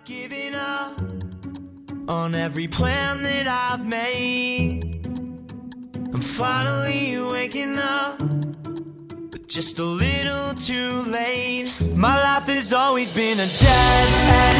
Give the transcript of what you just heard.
Giving up on every plan that I've made. I'm finally waking up, but just a little too late. My life has always been a dead end.